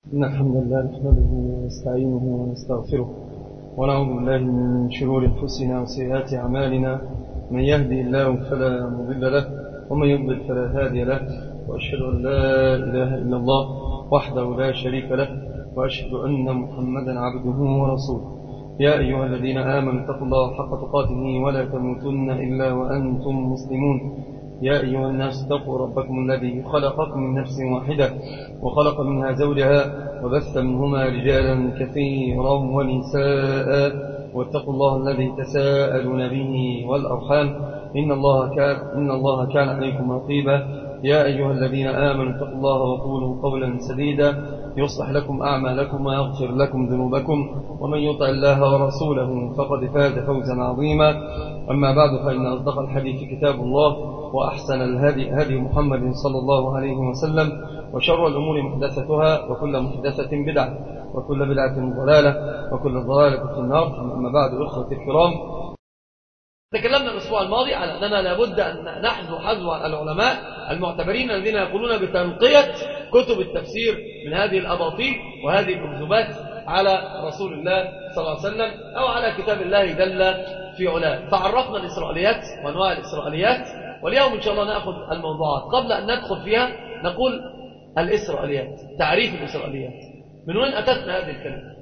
إن الحمد لله نحمده ونستعينه ونستغفره ونعوذ بالله من شرور أنفسنا وسيئات أعمالنا. من يهدي الله فلا مضل له ومن يضلل فلا هادي له، وأشهد أن لا إله إلا الله وحده لا شريك له، وأشهد أن محمدا عبده ورسوله. يا أيها الذين آمنوا اتقوا الله حق تقاته ولا تموتن إلا وأنتم مسلمون. يا أيها الناس اتقوا ربكم الذي خلقكم من نفس واحدة وخلق منها زوجها وبث منهما رجالا كثيرا ونساء، واتقوا الله الذي تساءلون به والأرحام إن الله كان عليكم رقيبا. يا أيها الذين آمنوا اتقوا الله وقولوا قولا سديدا يصلح لكم أعمالكم ويغفر لكم ذنوبكم، ومن يطع الله ورسوله فقد فاز فوزا عظيما. أما بعد، فإن أصدق الحديث كتاب الله، وأحسن الهدي هدي محمد صلى الله عليه وسلم، وشر الأمور محدثتها، وكل محدثة بدعة، وكل بدعة ضلالة، وكل ضلالة في النار. أما بعد، أخوتي الكرام، تكلمنا الأسبوع الماضي على أننا لابد أن نحذو حذو العلماء المعتبرين الذين يقولون بتنقية كتب التفسير من هذه الأباطيل وهذه الأكذوبات على رسول الله صلى الله عليه وسلم أو على كتاب الله جل في علاه. فعرفنا الإسرائيليات وأنواع الإسرائيليات، واليوم إن شاء الله نأخذ الموضوعات. قبل أن ندخل فيها نقول الإسرائيليات، تعريف الإسرائيليات. من وين أتتنا هذه الكلمة؟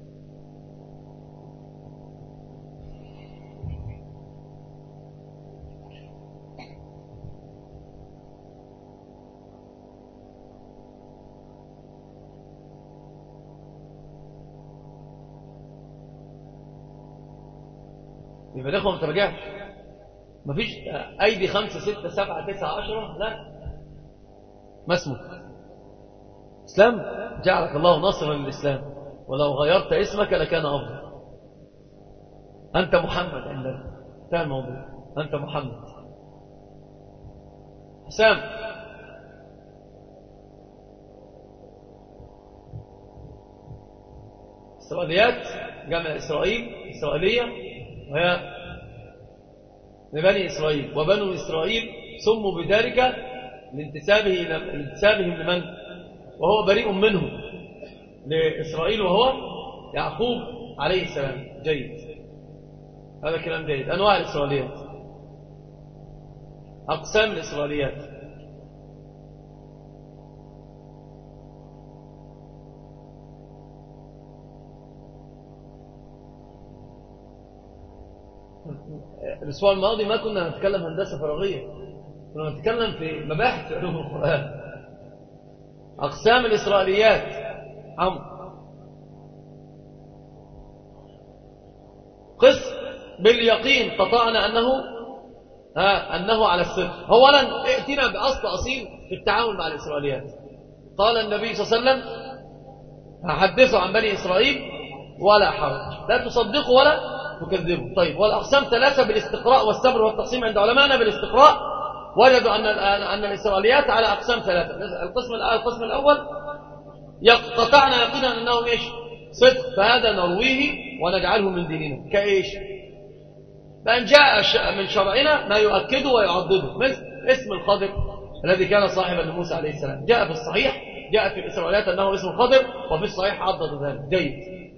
يبقى الإخوة ما ترجعش، مفيش أيدي 5 6 7 9 10، لا، ما اسمه إسلام. جعلك الله ناصرا للإسلام، ولو غيرت اسمك لكان أفضل. أنت محمد عندنا، انتهى الموضوع، أنت محمد. حسام، إسرائيليات جمع إسرائيل، إسرائيلية، وهي لبني إسرائيل. وبنو إسرائيل سموا بذلك لانتسابهم لمن؟ وهو بريء منه، لإسرائيل وهو يعقوب عليه السلام. جيد، هذا كلام جيد. أنواع الإسرائيليات، أقسام الإسرائيليات. الأسبوع الماضي ما كنا نتكلم هندسة فراغية، كنا نتكلم في مباحث علوم القرآن. أقسام الإسرائيليات. عمرو، قسم باليقين قطعنا أنه على الصدق. أولا ائتنا بأصل أصيل في التعامل مع الإسرائيليات. قال النبي صلى الله عليه وسلم: حدثوا عن بني إسرائيل ولا حرج، لا تصدقوا ولا تكذبوا. طيب، والأقسام 3 بالاستقراء والصبر والتقسيم عند علمائنا بالاستقراء وجدوا أن الإسرائيليات على أقسام 3. القسم الأول قطعنا يقينا أنه إيش؟ صدق، فهذا نرويه ونجعله من ديننا. كإيش؟ بأن جاء من شرعنا ما يؤكده ويعضده، مثل اسم الخضر الذي كان صاحبا لموسى عليه السلام. جاء في الصحيح، جاء في الإسرائيليات أنه اسم الخضر، وفي الصحيح عضد ذلك. جيد.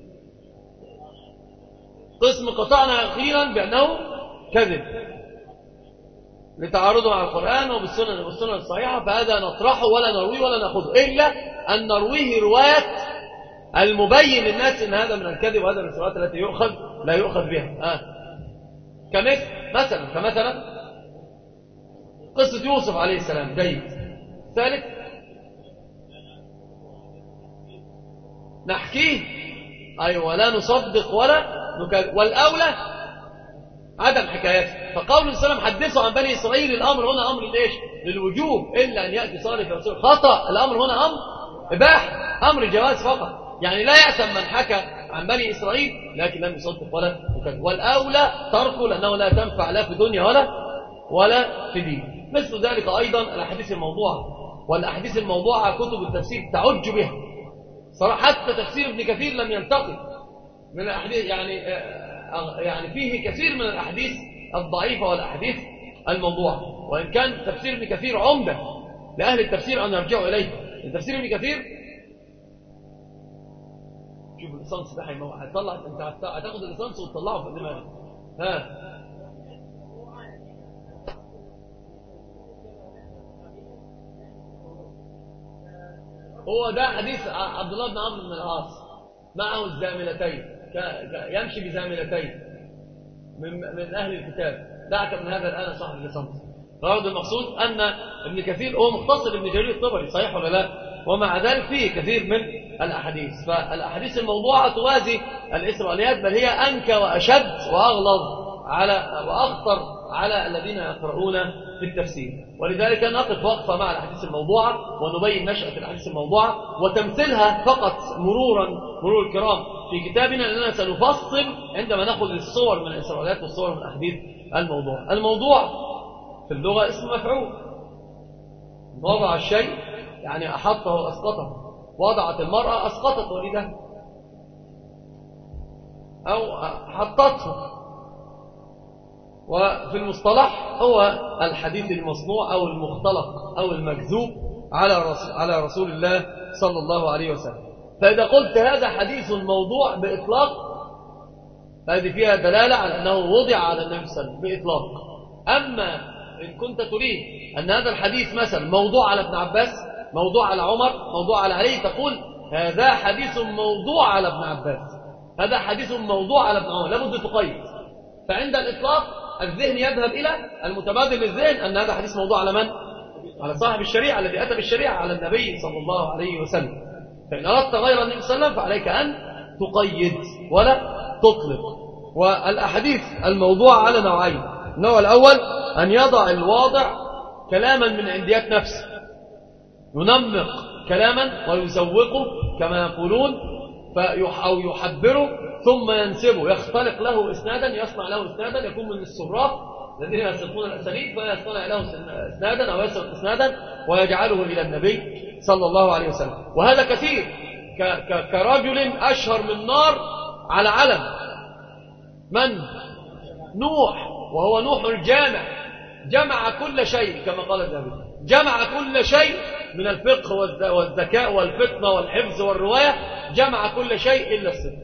قسم قطعنا يقينا بأنه كذب لتعارضه مع القرآن وبالسنة الصحيحة، فهذا نطرحه ولا نرويه ولا نأخذه، إلا أن نرويه رواية المبين للناس أن هذا من الكذب، وهذا من الروايات التي لا يؤخذ بها. كمثلا قصة يوسف عليه السلام. جيد. ثالث، نحكيه، أيوة، لا نصدق ولا نكذب، والأولى عدم حكايته. فقول السلام: حدثوا عن بني إسرائيل، الأمر هنا أمر ليش؟ للوجوب، إلا أن يأتي صالح رسول. خطأ، الأمر هنا أمر إباحة، أمر جواز فقط. يعني لا يأثم من حكى عن بني إسرائيل لكن لم يصدق ولا يكذب، والأولى تركه لأنه لا تنفع لا في دنيا ولا في دين. مثل ذلك أيضا الأحاديث الموضوعة، والأحاديث الموضوعة كتب التفسير تعج بها صراحة. حتى تفسير ابن كثير لم ينتقد من الأحاديث، يعني فيه كثير من الأحاديث الضعيفة والأحاديث الموضوعة، وإن كان تفسير ابن كثير عمدة لأهل التفسير أن يرجعوا إليه. تفسير ابن كثير شوف الليسانس ده هيطلع، انت هتاخد الليسانس وتطلعه في دماغك. ها هو ده حديث عبد الله بن عمرو بن العاص معه الزاملتين، يمشي بزاملتين من أهل الكتاب. دعك من هذا الآن صاحب الليسانس. غرض المقصود أن ابن كثير هو مختصر ابن جرير الطبري، صحيح ولا لا؟ ومع ذلك فيه كثير من الأحاديث، فالأحاديث الموضوعة توازي الإسرائيليات، بل هي أنكى وأشد وأغلظ وأخطر على الذين يقرؤون في التفسير. ولذلك نقف وقفة مع الأحاديث الموضوعة ونبين نشأة الأحاديث الموضوعة وتمثيلها فقط مرور الكرام في كتابنا، لأننا سنفصل عندما نأخذ الصور من الإسرائيليات والصور من الأحاديث الموضوع. الموضوع في اللغة اسم مفعول، وضع الشيء يعني أحطه وأسقطه، وضعت المرأة أسقطت ولدها أو حطته. وفي المصطلح هو الحديث المصنوع أو المختلق أو المكذوب على رسول الله صلى الله عليه وسلم. فإذا قلت هذا حديث موضوع بإطلاق، هذه فيها دلالة على أنه وضع على النبي صلى الله عليه وسلم بإطلاق. أما إن كنت تريد أن هذا الحديث مثلا موضوع على ابن عباس، موضوع على عمر، موضوع على علي، تقول هذا حديث موضوع على ابن عباس، هذا حديث موضوع على ابن عمر، لابد تقيد. فعند الإطلاق الذهن يذهب إلى المتبادل للذهن أن هذا حديث موضوع على من؟ على صاحب الشريعة الذي أتى بالشريعة، على النبي صلى الله عليه وسلم. فإن أردت غير النبي صلى الله عليه وسلم فعليك أن تقيد ولا تطلق. والأحاديث الموضوع على نوعين. النوع الأول أن يضع الواضع كلاما من عنديات نفسه، ينمق كلاما ويزوقه كما يقولون أو يحبره ثم ينسبه، يختلق له إسنادا، يصنع له إسنادا، يكون من السراق الذين يسرقون الأسانيد، فيصنع له إسنادا أو يسرق إسنادا ويجعله إلى النبي صلى الله عليه وسلم. وهذا كثير، كرجل أشهر من نار على علم، من؟ نوح، وهو نوح الجامع، جمع كل شيء كما قال الذهبي، جمع كل شيء من الفقه والذكاء والفطنة والحفظ والرواية، جمع كل شيء إلا الصدق،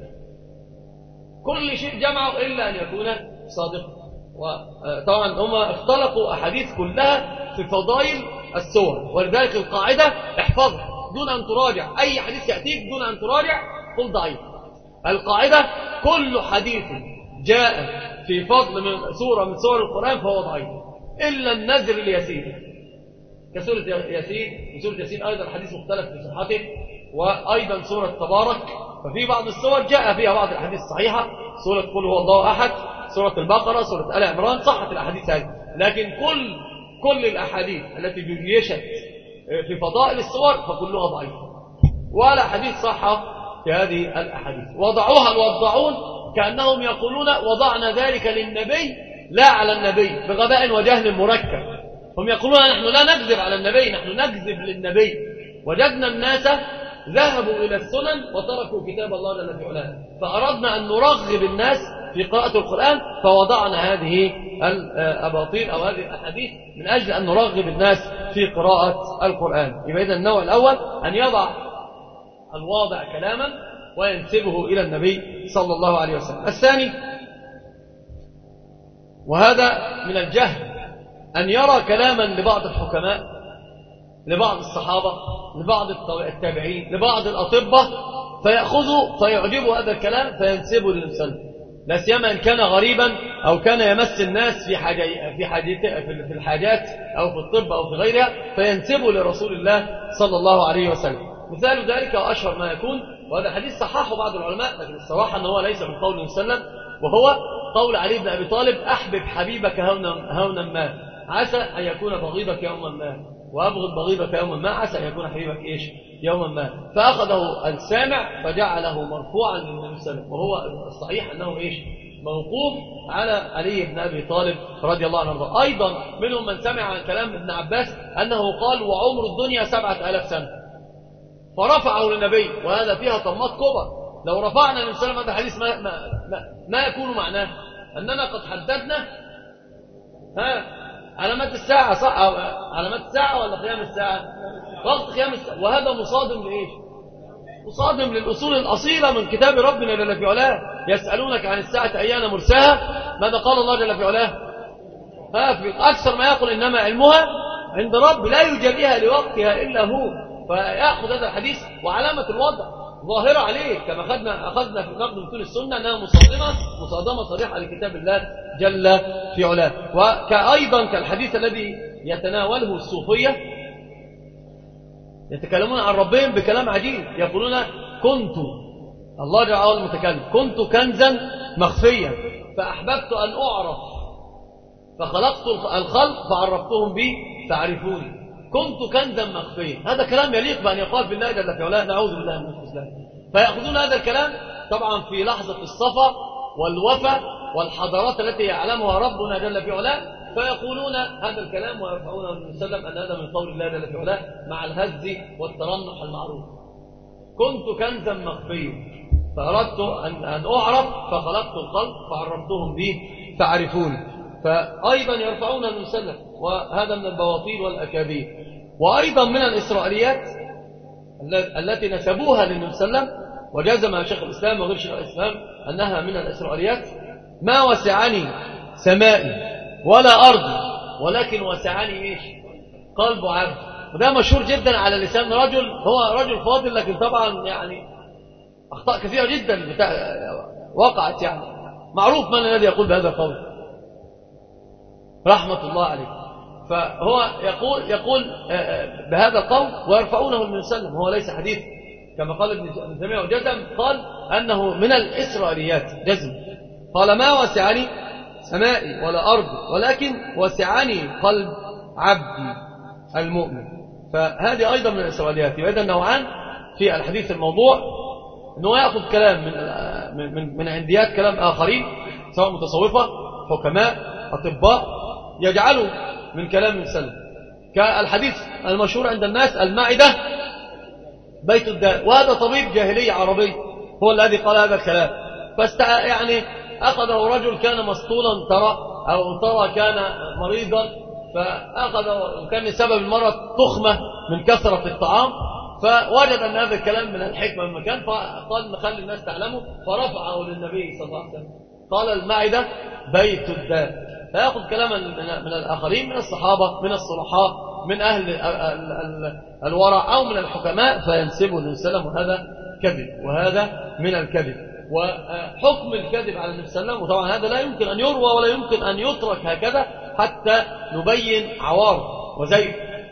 كل شيء جمعه إلا أن يكون صادقا. وطبعا هم اختلقوا أحاديث كلها في فضائل السور، ولذلك القاعدة احفظها دون أن تراجع، أي حديث يأتيك دون أن تراجع قل ضعيف. القاعدة كل حديث جاء في فضل من سورة من سور القرآن فهو ضعيف إلا النذر اليسير، كسورة ياسين، وسورة ياسين أيضا حديث مختلف في صحته، وأيضا سورة تبارك، ففي بعض السور جاء فيها بعض الأحاديث الصحيحة، سورة قل هو الله أحد، سورة البقرة، سورة آل عمران، صحت الأحاديث هذه. لكن كل الأحاديث التي جيشت في فضائل السور فكلها ضعيفة، ولا حديث صح في هذه الأحاديث. وضعوها الوضعون كأنهم يقولون وضعنا ذلك للنبي لا على النبي، بغباء وجهل مركب. هم يقولون نحن لا نكذب على النبي، نحن نكذب للنبي. وجدنا الناس ذهبوا إلى السنن وتركوا كتاب الله جل في علاه، فأردنا أن نرغب الناس في قراءة القرآن فوضعنا هذه الأباطيل أو هذه الأحاديث من أجل أن نرغب الناس في قراءة القرآن. يبقى إذن النوع الأول أن يضع الواضع كلاما وينسبه إلى النبي صلى الله عليه وسلم. الثاني، وهذا من الجهل، أن يرى كلاما لبعض الحكماء، لبعض الصحابة، لبعض التابعين، لبعض الأطباء، فيأخذه فيعجبه هذا الكلام فينسبه للمسلم، لا سيما إن كان غريبا أو كان يمس الناس في الحاجات أو في الطب أو في غيرها، فينسبه لرسول الله صلى الله عليه وسلم. مثال ذلك وأشهر ما يكون، وهذا حديث صححه بعض العلماء لكن الصراحة أنه ليس من قول النبي صلى الله عليه وسلم، وهو قول علي بن أبي طالب: أحبب حبيبك هونا ما عسى أن يكون بغيضك يوما ما، وأبغض بغيضك يوما ما عسى أن يكون حبيبك إيش يوما ما. فأخذه السامع فجعله مرفوعا للنبي صلى الله عليه وسلم، وهو الصحيح أنه إيش موقوف على علي بن أبي طالب رضي الله عنه. أيضا منهم من سمع عن كلام ابن عباس أنه قال: وعمر الدنيا 7000 سنة، فرفعه للنبي، وهذا فيها طمات كبر. لو رفعنا للنبي صلى الله عليه وسلم هذا الحديث ما يكون معناه أننا قد حددنا علامات الساعة، صح؟ علامات الساعة ولا قيام الساعة؟ وقت قيام الساعة، وهذا مصادم لإيش؟ مصادم للأصول الأصيلة من كتاب ربنا جل في علاه. يسألونك عن الساعة أيان مرساها، ماذا قال الله جل في علاه؟ في أكثر ما يقول إنما علمها عند رب لا يجليها لوقتها إلا هو. فيأخذ هذا الحديث وعلامة الوضع ظاهرة عليه، كما أخذنا في نقد متون السنة أنها مصادمة صريحة لكتاب الله جل في علاه. وأيضا كالحديث الذي يتناوله الصوفية، يتكلمون عن ربهم بكلام عجيب، يقولون كنت الله جل وعلا المتكلم كنت كنزا مخفيا فأحببت أن أعرف فخلقت الخلق فعرفتهم بي فعرفوني. كنت كنزا مخفيا، هذا كلام يليق بأن يقال بالله جل في علاه، نعوذ بالله من الخذلان. فيأخذون هذا الكلام طبعا في لحظة الصفا والوفا والحضارات التي يعلمها ربنا جل في علاه، فيقولون هذا الكلام ويرفعونه النبي صلى الله عليه وسلم أن هذا من قول الله جل في علاه مع الهز والترنح المعروف. كنت كنزا مخفيا فأردت أن أعرف فخلقت الخلق فعرفتهم به فعرفوني. فأيضا يرفعون النبي صلى الله عليه وسلم، وهذا من البواطيل والأكاذيب. وأيضا من الإسرائيليات التي نسبوها للنبي صلى الله عليه وسلم وجزم شيخ الإسلام وغير شيخ الإسلام أنها من الإسرائيليات: ما وسعني سمائي ولا أرضي ولكن وسعني إيش؟ قلب عبد. وده مشهور جدا على لسان رجل هو رجل فاضل، لكن طبعا يعني أخطاء كثيرة جدا وقعت، يعني معروف من الذي يقول بهذا القول رحمة الله عليه. فهو يقول بهذا القول ويرفعونه النبي صلى الله عليه وسلم، هو ليس حديث كما قال ابن تيمية وجزم، قال أنه من الإسرائيليات جزم. قال: ما وسعني سمائي ولا أرض ولكن وسعني قلب عبدي المؤمن. فهذه أيضا من الإسرائيليات. يبقى نوعان في الحديث الموضوع، أنه يأخذ كلام من عنديات كلام آخرين سواء متصوفة حكماء أطباء يجعلوا من كلام سلم، كالحديث المشهور عند الناس: المعدة بيت الداء. وهذا طبيب جاهلي عربي هو الذي قال هذا الكلام. يعني أخذه رجل كان مسطولا ترى كان مريضا، فأخذه وكان سبب المرض تخمة من كثرة الطعام، فوجد أن هذا الكلام من الحكمة من مكان، فقال نخلي الناس تعلمه، فرفعه للنبي صلى الله عليه وسلم قال: المعدة بيت الداء. فيأخذ كلاما من الآخرين، من الصحابة، من الصلحاء، من أهل الورع أو من الحكماء، فينسبه للنبي صلى الله عليه وسلم، وهذا كذب، وهذا من الكذب. وحكم الكذب على النبي صلى الله عليه وسلم، وطبعا هذا لا يمكن أن يروى ولا يمكن أن يترك هكذا حتى نبين عوار وزيف.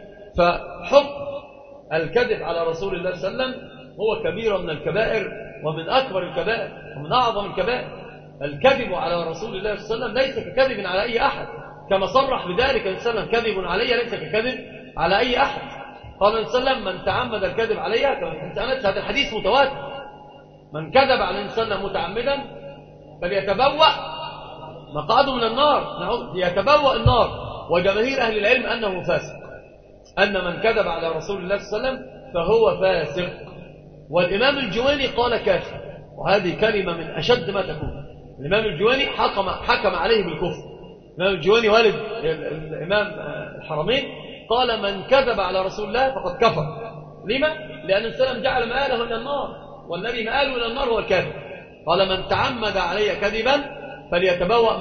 فحكم الكذب على رسول الله صلى الله عليه وسلم هو كبير من الكبائر ومن أكبر الكبائر ومن أعظم الكبائر. الكذب على رسول الله صلى الله عليه وسلم ليس ككذب على أي أحد، كما صرح بذلك النبي صلى الله عليه وسلم: كذب علي ليس ككذب على أي أحد. قال النبي صلى الله عليه وسلم: من تعمد الكذب علي، هذا الحديث متواتر: من كذب على النبي صلى الله عليه وسلم متعمدا فليتبوأ مقعده من النار، يتبوأ النار. وجماهير أهل العلم أنه فاسق، أن من كذب على رسول الله صلى الله عليه وسلم فهو فاسق. والإمام الجويني قال كافر، وهذه كلمة من أشد ما تكون. الإمام الجويني حكم عليه بالكفر. الإمام الجويني والد الإمام الحرمين قال: من كذب على رسول الله فقد كفر. لما؟ لأن السلام جعل مآله إلى النار، والذي مآله إلى النار هو الكاذب. قال: من تعمد علي كذبا فليتبوأ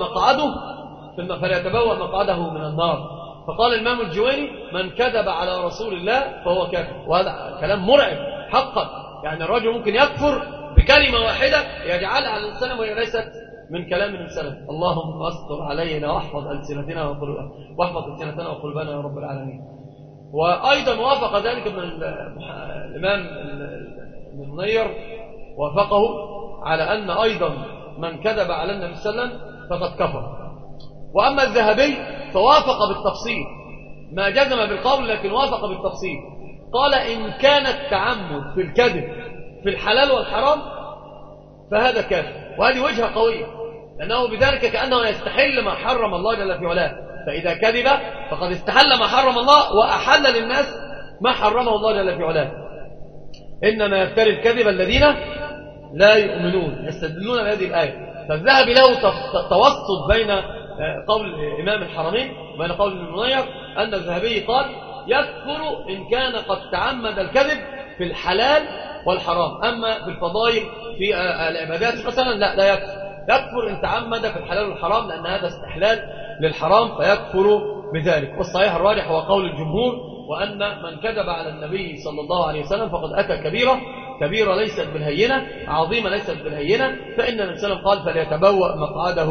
مقعده من النار. فقال الإمام الجويني: من كذب على رسول الله فهو كافر. وهذا كلام مرعب حقا، يعني الرجل ممكن يكفر بكلمة واحدة يجعلها على السلام وهي ليست من كلام السلام. اللهم استر علينا واحفظ ألسنتنا وقلوبنا يا رب العالمين. وأيضا وافق ذلك من الإمام ابن منير، وافقه على أن أيضا من كذب على النبي صلى الله عليه وسلم فقد كفر. وأما الذهبي فوافق بالتفصيل، ما جزم بالقول لكن وافق بالتفصيل. قال: إن كان التعمد في الكذب في الحلال والحرام فهذا كافر. وهذه وجهة قوية، لأنه بذلك كأنه يستحل ما حرم الله جل في علاه. فإذا كذب فقد استحل ما حرم الله وأحل للناس ما حرمه الله جل في علاه. إنما يفتري الكذب الذين لا يؤمنون، يستدلون بهذه الآية. فالذهبي له توسط بين قول إمام الحرمين وبين قول ابن منير، أن الذهبي قال: يكفر إن كان قد تعمد الكذب في الحلال والحرام. أما في الفضائل في العبادات مثلا لا يكفر إن تعمد في الحلال والحرام، لأن هذا استحلال للحرام فيكفر بذلك. والصحيح الراجح هو قول الجمهور، وأن من كذب على النبي صلى الله عليه وسلم فقد أتى كبيرة ليست بالهينة، عظيمة ليست بالهينة. فإن النبي صلى الله عليه وسلم قال فليتبوأ مقعده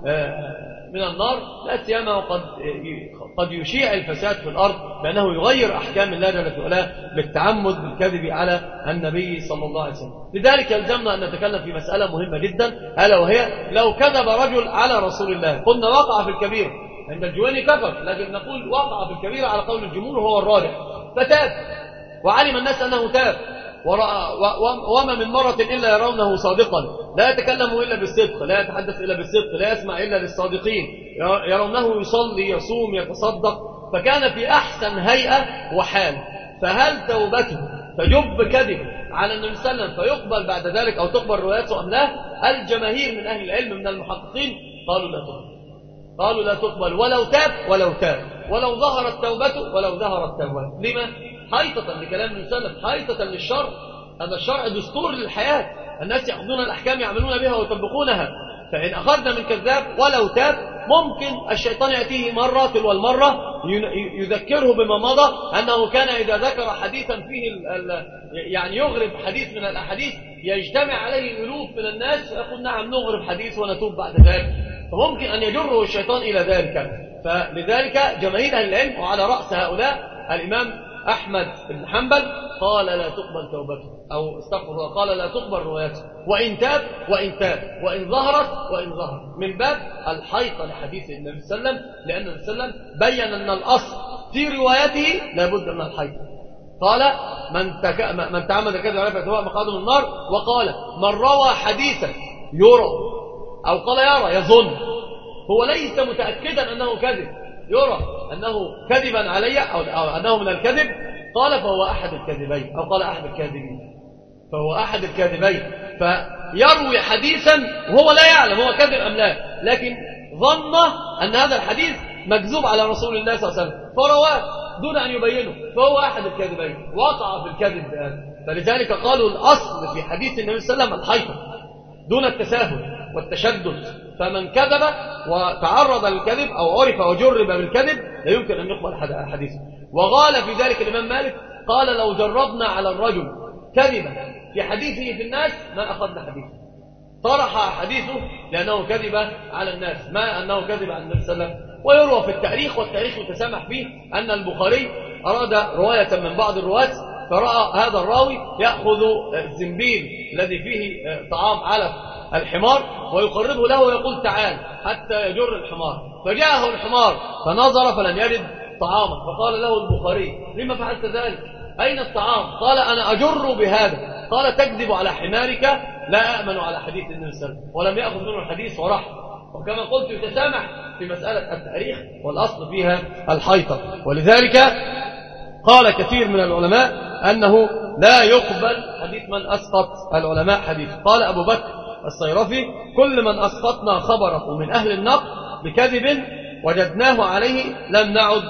من النار، لا سيما قد يشيع الفساد في الأرض بأنه يغير أحكام الله جل وعلا بالتعمد بالكذب على النبي صلى الله عليه وسلم. لذلك يلزمنا أن نتكلم في مسألة مهمة جدا، ألا وهي لو كذب رجل على رسول الله قلنا وقع في الكبيرة، عند الجويني كفر، لكن نقول وقع في الكبيرة على قول الجمهور وهو الراجح، فتاب وعلم الناس أنه تاب، وما من مرة إلا يرونه صادقا، لا يتكلم إلا بالصدق، لا يتحدث إلا بالصدق، لا يسمع إلا للصادقين، يرونه يصلي يصوم يتصدق، فكان في أحسن هيئة وحال. فهل توبته تجب كذب على النبي صلى الله عليه وسلم فيقبل بعد ذلك أو تقبل روايته أم لا؟ الجماهير من أهل العلم من المحققين قالوا لا تقبل، قالوا لا تقبل ولو تاب ولو ظهرت توبته. لما؟ حيطة لكلام النبي صلى الله عليه وسلم، حيطة للشرع. هذا الشرع دستور للحياة، الناس يأخذون الأحكام يعملون بها ويطبقونها. فإن أخذنا من كذاب ولو تاب ممكن الشيطان يأتيه مرة تلو المرة يذكره بما مضى، أنه كان إذا ذكر حديثا فيه يعني يغرب حديث من الأحاديث يجتمع عليه ألوف من الناس فيقول نعم نغرب حديث ونتوب بعد ذلك، فممكن أن يجره الشيطان إلى ذلك. فلذلك جماهير أهل العلم وعلى رأس هؤلاء الإمام أحمد بن حنبل قال لا تقبل توبته، أو استغفر الله، قال لا تقبل روايته وإن تاب وإن ظهرت من باب الحيطة لحديث النبي صلى الله عليه وسلم، لأن النبي صلى الله عليه وسلم بيّن أن الأصل في روايته لابد من الحيطة. قال من تعمد كذب عليه فيتبوأ مقعده من النار، وقال من روى حديثا يرى، أو قال يرى يظن، هو ليس متأكدا أنه كذب، يرى أنه كذبا علي أو أنه من الكذب، قال فهو أحد الكاذبين، أو قال أحد الكاذبين، فهو أحد الكاذبين. فيروي حديثا وهو لا يعلم هو كذب أم لا، لكن ظن أن هذا الحديث مكذوب على رسول الله صلى الله عليه وسلم فرواه دون أن يبينه، فهو أحد الكاذبين، وقع في الكذب بهذا. فلذلك قالوا الأصل في حديث النبي صلى الله عليه وسلم الحيطة دون التساهل والتشدد. فمن كذب وتعرض للكذب أو عرف وجرب بالكذب لا يمكن أن يقبل حديثه. وقال في ذلك الإمام مالك قال لو جربنا على الرجل كذبا في حديثه في الناس ما أخذنا حديثه، طرح حديثه لأنه كذب على الناس ما أنه كذب على النبي صلى الله عليه وسلم. ويروى في التاريخ، والتاريخ يتسامح فيه، أن البخاري أراد رواية من بعض الرواة، فرأى هذا الراوي يأخذ الزنبيل الذي فيه طعام علف الحمار ويقربه له ويقول تعال حتى يجر الحمار، فجاءه الحمار فنظر فلم يجد طعاما، فقال له البخاري لما فعلت ذلك؟ أين الطعام؟ قال أنا أجر بهذا. قال تكذب على حمارك لا أأمن على حديث النبي صلى الله عليه وسلم، ولم يأخذ منه الحديث وراح. وكما قلت يتسامح في مسألة التاريخ، والأصل فيها الحيطة. ولذلك قال كثير من العلماء أنه لا يقبل حديث من أسقط العلماء حديث. قال أبو بكر الصيرفي كل من أسقطنا خبره من أهل النقد بكذب وجدناه عليه لم نعد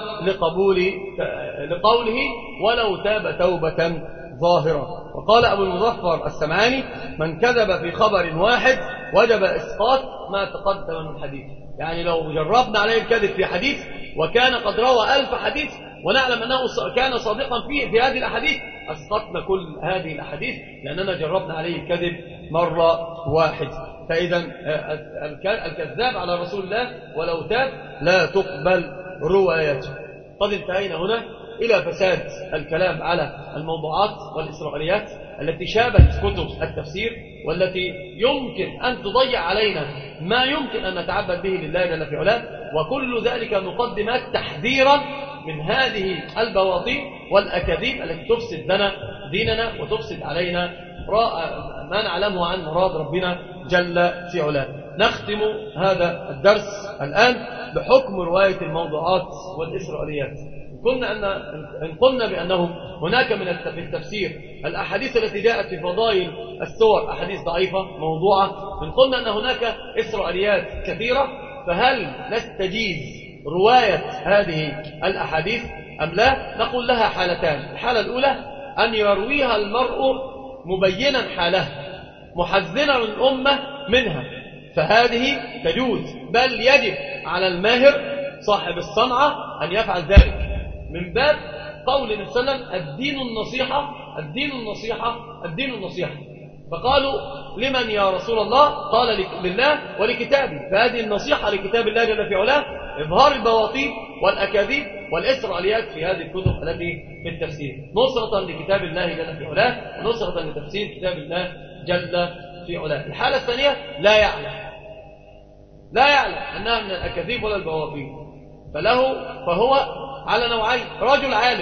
لقوله ولو تاب توبة ظاهرة. وقال أبو المظفر السمعاني من كذب في خبر واحد وجب إسقاط ما تقدم من حديث. يعني لو جربنا عليه الكذب في حديث وكان قد روى 1000 حديث ونعلم أنه كان صادقا في هذه الأحاديث، أسقطنا كل هذه الأحاديث لأننا جربنا عليه الكذب مرة واحدة. فإذا الكذاب على رسول الله ولو تاب لا تقبل روايته. قد انتهينا هنا إلى فساد الكلام على الموضوعات والإسرائيليات التي شابت كتب التفسير، والتي يمكن أن تضيع علينا ما يمكن أن نتعبد به لله جل في علاه، وكل ذلك مقدمات تحذيرا من هذه البواطيل والأكاذيب التي تفسد لنا ديننا وتفسد علينا ما نعلمه عن مراد ربنا جل في علاه. نختم هذا الدرس الآن بحكم رواية الموضوعات والإسرائيليات. إن قلنا بأنه هناك من التفسير الأحاديث التي جاءت في فضائل السور أحاديث ضعيفة موضوعة، إن قلنا أن هناك إسرائيليات كثيرة، فهل نستجيز رواية هذه الأحاديث أم لا؟ نقول لها حالتان. الحالة الأولى أن يرويها المرء مبينا حالها محذنا الأمة منها، فهذه تجوز، بل يجب على الماهر صاحب الصنعة أن يفعل ذلك، من باب قول النبي صلى الله عليه وسلم الدين النصيحة الدين النصيحة الدين النصيحة. فقالوا لمن يا رسول الله؟ قال لله ولكتابه، فهذه النصيحة لكتاب الله جل في علاه إظهار البواطيل والأكاذيب والإسرائيليات في هذه الكتب التي في التفسير، نصرة لكتاب الله جل في علاه ونصرة لتفسير كتاب الله جل في علاه. الحالة الثانية لا يعلم أنها من الأكاذيب ولا البواطيل، فهو على نوعين: رجل عالم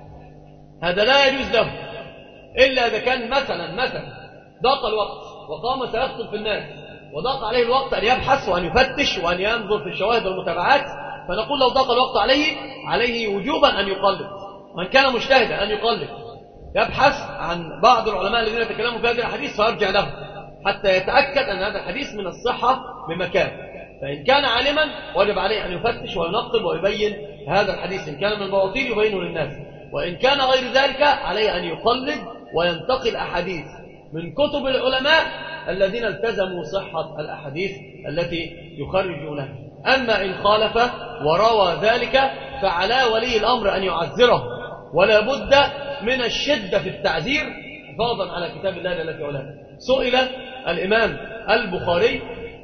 هذا لا يجوز له إلا إذا كان مثلا ضاق الوقت وقام سيخطب في الناس وضاق عليه الوقت أن يبحث وأن يفتش وأن ينظر في الشواهد والمتابعات، فنقول لو ضاق الوقت عليه وجوبا أن يقلد، ومن كان مجتهدا أن يقلد يبحث عن بعض العلماء الذين يتكلموا في هذه الحديث فيرجع له حتى يتأكد أن هذا الحديث من الصحة بمكان. فإن كان عالما وجب عليه أن يفتش وينقب ويبين هذا الحديث، إن كان من البواطيل يبينه للناس، وإن كان غير ذلك عليه أن يقلد وينتقل أحاديث من كتب العلماء الذين التزموا صحة الأحاديث التي يخرجونها. أما إن خالف وروى ذلك فعلى ولي الأمر أن يعذره، ولا بد من الشدة في التعذير حفاظا على كتاب الله جل في علاه. سئل الإمام البخاري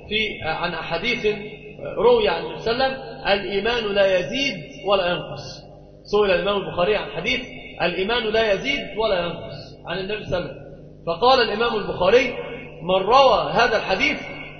عن أحاديث روي عن النبي صلى الله عليه وسلم الإيمان لا يزيد ولا ينقص. سئل الإمام البخاري عن حديث الإيمان لا يزيد ولا ينقص عن النبي صلى الله عليه وسلم، فقال الإمام البخاري: من روى هذا الحديث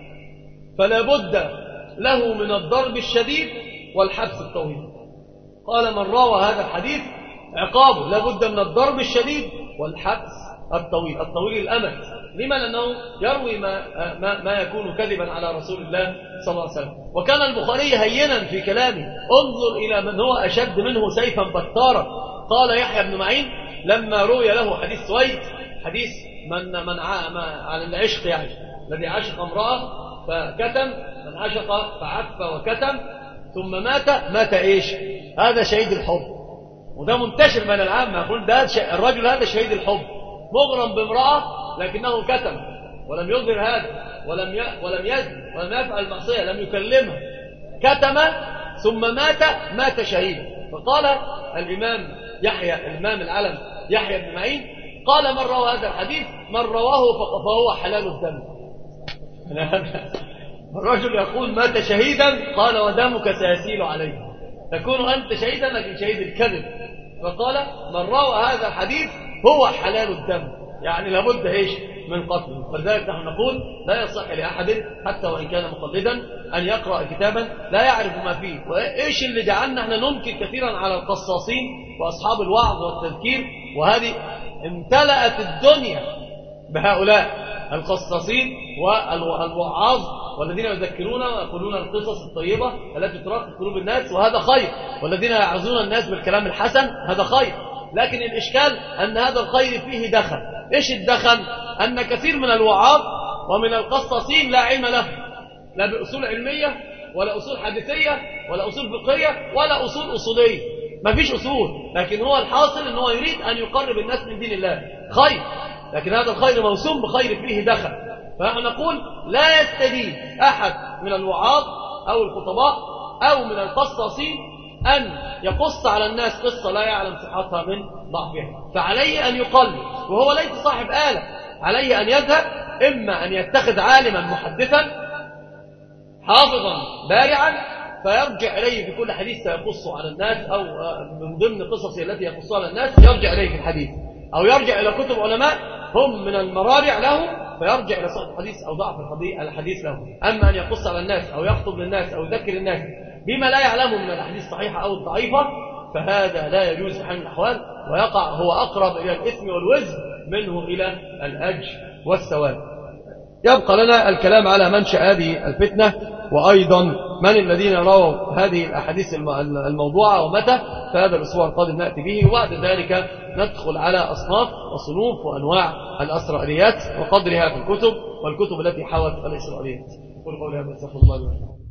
فلا بد له من الضرب الشديد والحبس الطويل. قال: من روى هذا الحديث عقابه لا بد من الضرب الشديد والحبس الطويل الأمد. لما؟ لأنه يروي ما يكون كذبا على رسول الله صلى الله عليه وسلم. وكان البخاري هينا في كلامه، انظر إلى من هو أشد منه سيفا بطارا. قال يحيى بن معين لما روي له حديث سويد، حديث من عن العشق، يعني الذي عشق امرأة فكتم، من عشق فعف وكتم ثم مات إيش؟ هذا شهيد الحب. وده منتشر بين العامة، يقول ده الرجل هذا شهيد الحب، مغرم بامرأة لكنه كتم ولم يظهر هذا ولم يزن ولم يفعل المعصية، لم يكلمها، كتم ثم مات شهيدا. فقال الإمام العلم يحيى بن معين قال: من روى هذا الحديث من رواه فهو حلال الدم. الرجل يقول مات شهيدا، قال: ودمك سيسيل عليه، تكون أنت شهيدا لكن شهيد الكذب. فقال: من روى هذا الحديث هو حلال الدم، يعني لابد إيش؟ من قتله. ولذلك نحن نقول لا يصح لأحد حتى وإن كان مقلدا أن يقرأ كتابا لا يعرف ما فيه. وإيش اللي جعلنا احنا ننكر كثيرا على القصاصين وأصحاب الوعظ والتذكير؟ وهذه امتلأت الدنيا بهؤلاء القصاصين والوعاظ والذين يذكرون ويقولون القصص الطيبة التي تراقب قلوب الناس، وهذا خير، والذين يعظون الناس بالكلام الحسن هذا خير. لكن الإشكال أن هذا الخير فيه دخل. إيش الدخل؟ أن كثير من الوعاظ ومن القصاصين لا علم له، لا بأصول علمية ولا أصول حديثية ولا أصول فقهية ولا أصول أصولية، ما فيش أصول، لكن هو الحاصل أنه يريد أن يقرب الناس من دين الله، خير، لكن هذا الخير موسوم بخير فيه دخل. فنحن نقول لا يستجيب أحد من الوعاظ أو الخطباء أو من القصاصين أن يقص على الناس قصة لا يعلم صحتها من ضعفها، فعليه أن يقلد، وهو ليس صاحب آلة، عليه أن يذهب إما أن يتخذ عالما محدثا حافظا بارعا فيرجع إليه في كل حديث سيقص على الناس، أو من ضمن قصصه التي يقصها على الناس يرجع إليه في الحديث، أو يرجع إلى كتب علماء هم من المراجع له فيرجع إلى صحة الحديث أو ضعف الحديث له. أما أن يقص على الناس أو يخطب للناس أو يذكر الناس بما لا يعلمه من الأحاديث الصحيحة أو الضعيفة فهذا لا يجوز في حال من الأحوال، ويقع هو أقرب إلى الإثم والوزر منه إلى الأجر والثواب. يبقى لنا الكلام على منشأ هذه الفتنة، وأيضا من الذين رووا هذه الأحاديث الموضوعة ومتى، فهذا الأسبوع القادم نأتي به، وبعد ذلك ندخل على أصناف وصنوف وأنواع الأسرائيليات وقدرها في الكتب والكتب التي حوت الإسرائيليات. قل قولي هذا، استغفر الله لي ولكم.